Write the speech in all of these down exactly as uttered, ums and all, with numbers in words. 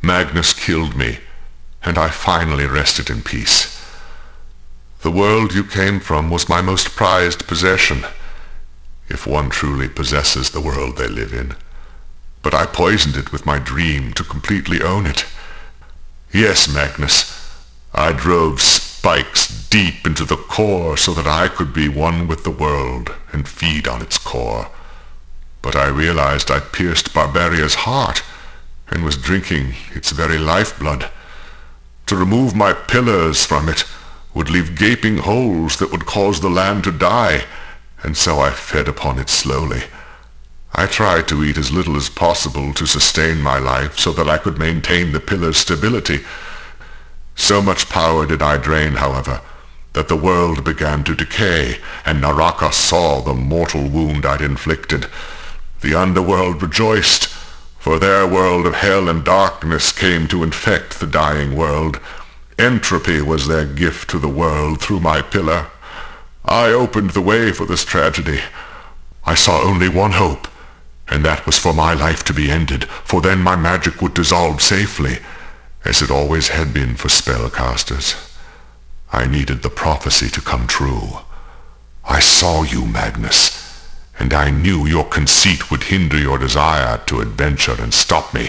Magnus killed me, and I finally rested in peace. The world you came from was my most prized possession, if one truly possesses the world they live in. But I poisoned it with my dream to completely own it. Yes, Magnus, I drove spikes deep into the core so that I could be one with the world and feed on its core. But I realized I'd pierced Barbaria's heart and was drinking its very lifeblood. To remove my pillars from it would leave gaping holes that would cause the land to die, and so I fed upon it slowly. I tried to eat as little as possible to sustain my life so that I could maintain the pillar's stability. So much power did I drain, however, that the world began to decay, and Naraka saw the mortal wound I'd inflicted. The underworld rejoiced, for their world of hell and darkness came to infect the dying world. Entropy was their gift to the world through my pillar. I opened the way for this tragedy. I saw only one hope, and that was for my life to be ended, for then my magic would dissolve safely, as it always had been for spellcasters. I needed the prophecy to come true. I saw you, Magnus, and I knew your conceit would hinder your desire to adventure and stop me.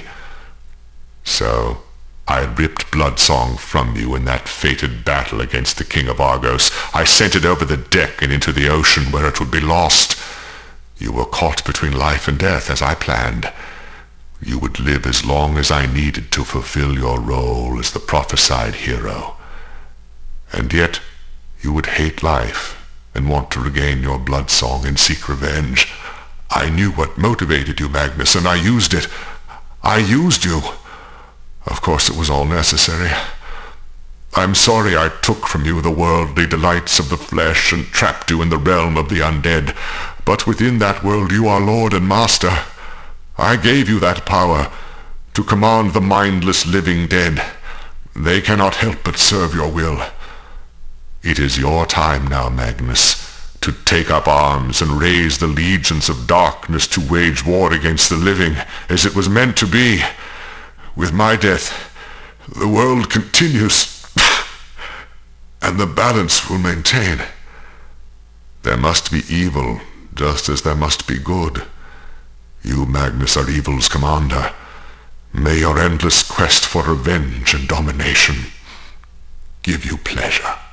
So I ripped Bloodsong from you in that fated battle against the King of Argos. I sent it over the deck and into the ocean where it would be lost. You were caught between life and death, as I planned. You would live as long as I needed to fulfill your role as the prophesied hero. And yet you would hate life and want to regain your Bloodsong and seek revenge. I knew what motivated you, Magnus, and I used it. I used you. Of course it was all necessary. I'm sorry I took from you the worldly delights of the flesh and trapped you in the realm of the undead. But within that world you are lord and master. I gave you that power to command the mindless living dead. They cannot help but serve your will. It is your time now, Magnus, to take up arms and raise the legions of darkness to wage war against the living, as it was meant to be. With my death, the world continues, and the balance will maintain. There must be evil, just as there must be good. You, Magnus, are evil's commander. May your endless quest for revenge and domination give you pleasure.